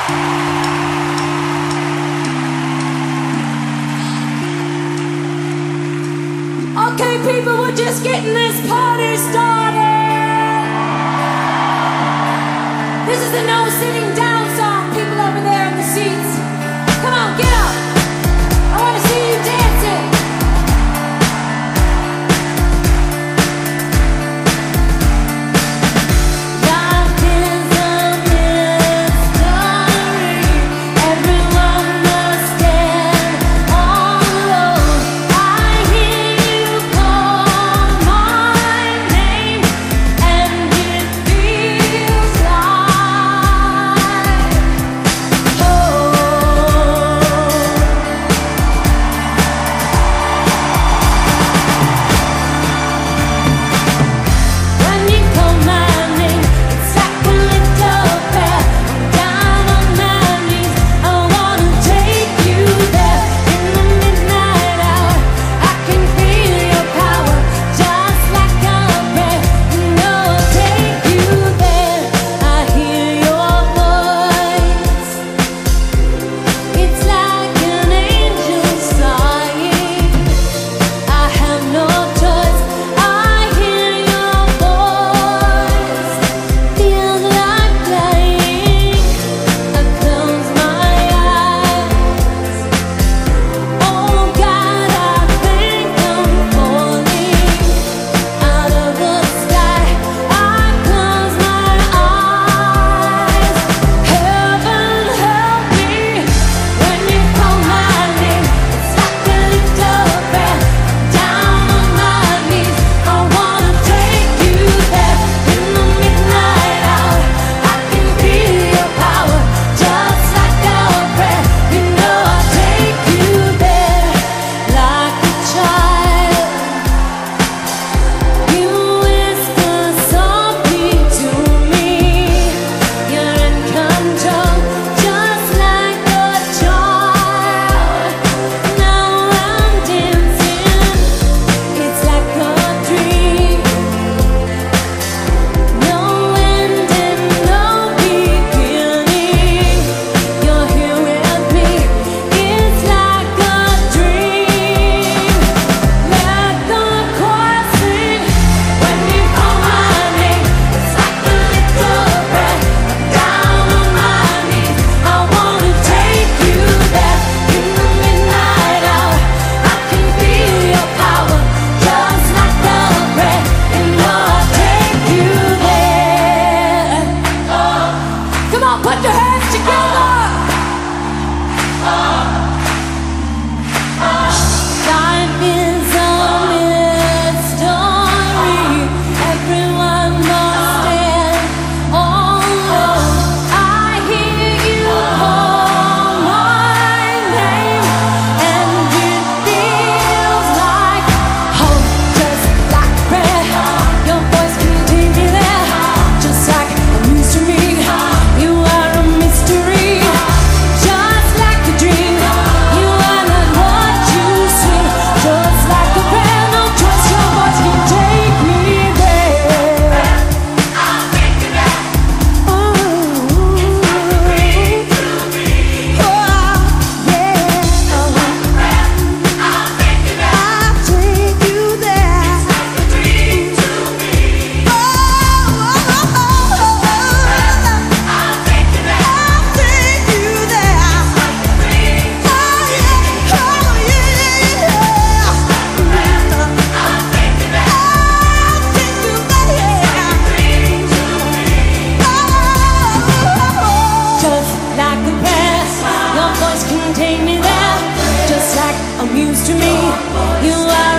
Okay, people, we're just getting this party started. This is the no sitting down song. People over there in the seats, come on, get up. I want to see you dancing. Life is a mystery. Everyone must stand alone. I hear you call my name, and it feels like when you call my name, it's like a little prayer. I'm down on my knees. I wanna take you there in the midnight hour. I can feel your power, just like a prayer. You know I'll take you there. I hear your voice. It's like an angel sighing. I have no choice. I hear your voice. Feels like flying. I close my eyes. Oh God, I think I'm falling out of the sky. I close my eyes. Heaven help me when you call my name. It's like a little prayer. Down on my knees, I wanna take you there in the midnight hour. I can feel your power, just like a prayer. You know I'll take you there like a child. You whisper softly to me. You're in control, just like a child. Now I'm dancing. It's like a dream. No end and no beginning. You're here with me. It's like a dream. Let the choir sing when you call my name. It's like a little prayer. Down on my knees, I wanna take you there in the midnight hour. I can feel your power, just like a prayer. You know I'll take you there. Come on, put your hands together. Life is a mystery. Everyone must stand alone. I hear you call my name, and it feels like home, just like prayer. Your voice can take me there, just like a mystery. You are a mystery, just like a dream. You are not what you seem, just like a prayer. No choice, your voice can take me there. I'll take you there. Oh, yeah. I'll take you there. Just like a prayer, your voice can take me there. Just like a muse to me, you are